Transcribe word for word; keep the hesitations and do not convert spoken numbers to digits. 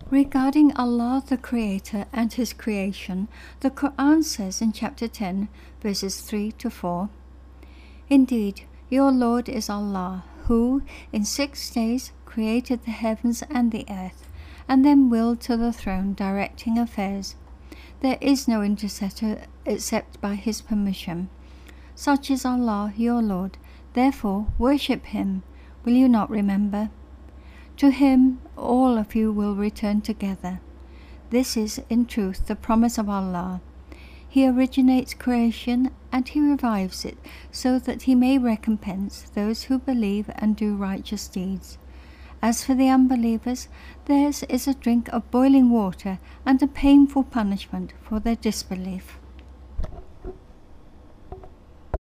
Regarding Allah the Creator and His creation, the Quran says in chapter ten, verses three to four, "Indeed, your Lord is Allah, who in six days created the heavens and the earth, and then willed to the throne, directing affairs. There is no intercessor except by His permission. Such is Allah, your Lord. Therefore, worship Him. Will you not remember? To Him all of you will return together. This is, in truth, the promise of Allah. He originates creation and He revives it, so that He may recompense those who believe and do righteous deeds. As for the unbelievers, theirs is a drink of boiling water and a painful punishment for their disbelief."